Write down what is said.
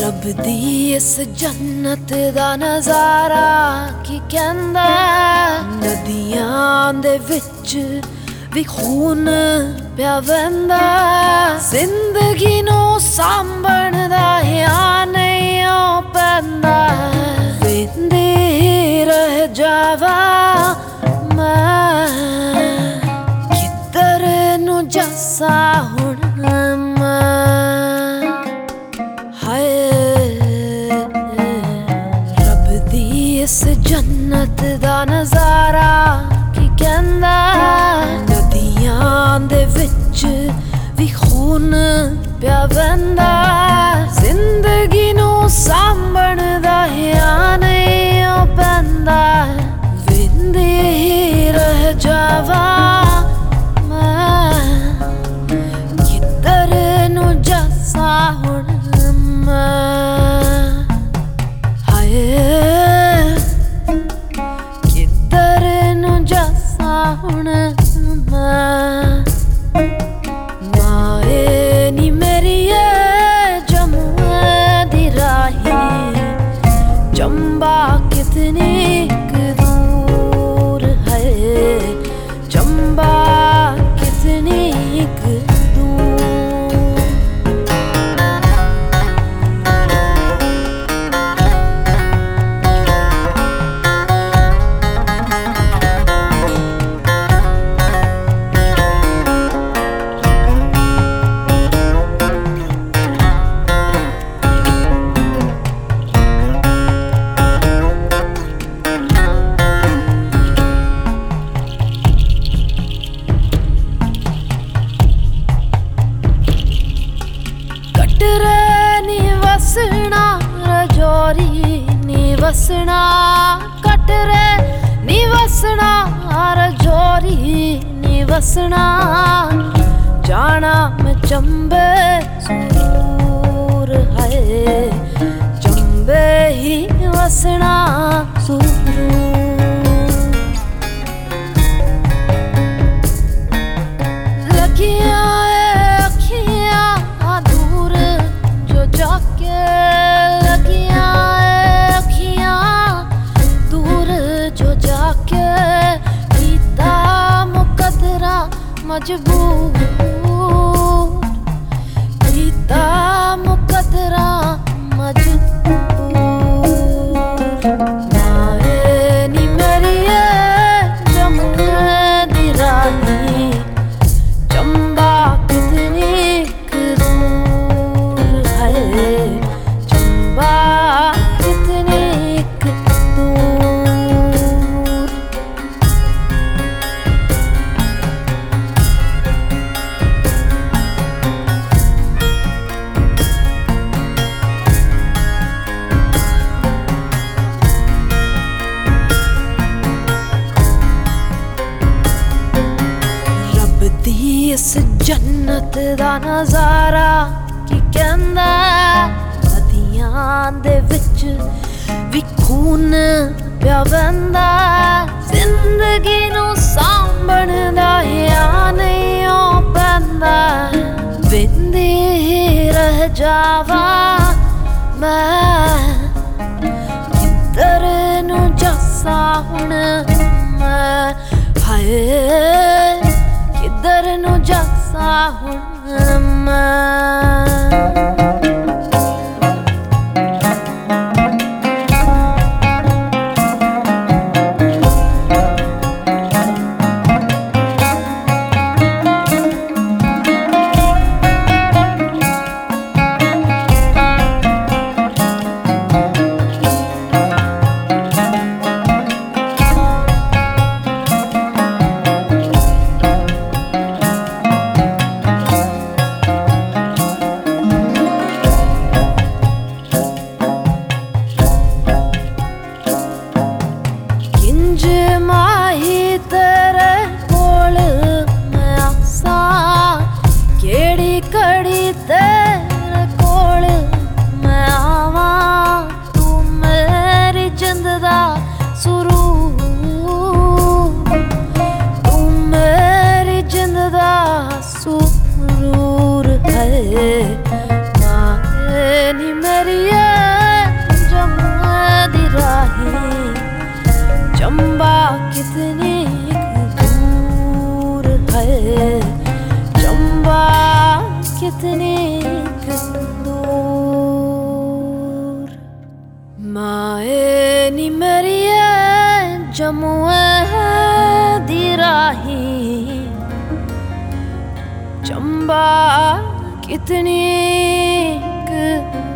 रब दी इस जन्नत दा नजारा की कहंदा नदियां दे विच भी खून पिया वहंदा जिंदगी नू सांभण दा या नहीं पैंदा वेंदी रह जावा मैं किधर नू जसा हुण इस जन्नत दा नजारा की कहंदा नदियां दे विच भी खून पिया वहंदा जिंदगी नू सांभण दा या नहीं पैंदा वेंदी रह जावा मैं किधर नू जसा हुण हुण माए नी मेरी जमुआ दी राही चंबा कितनी दूर है चंबा कितनी वसना रजौरी नी वसना कटरे नी वसना रजौरी नी वसना जाना मैं चंबे सूर है चंबे ही वसना सूर मजबूर कीता मुकदरा मजबूर माए नी मेरी जमुआ दी राही चंबा कितनी दूर है चंबा कितनी इस जन्नत दा नजारा की कहंदा नदियां दे विच भी खून पिया वहंदा जिंदगी नू सांभण दा या नहीं पैंदा वेंदी रह जावा मैं किधर नू जसा हुण मैं हाय किधर नू जसा हुण मैं सुरूर है नी मेरी कितनी दूर माए नी मेरी जम्मू दी राही चंबा कितनी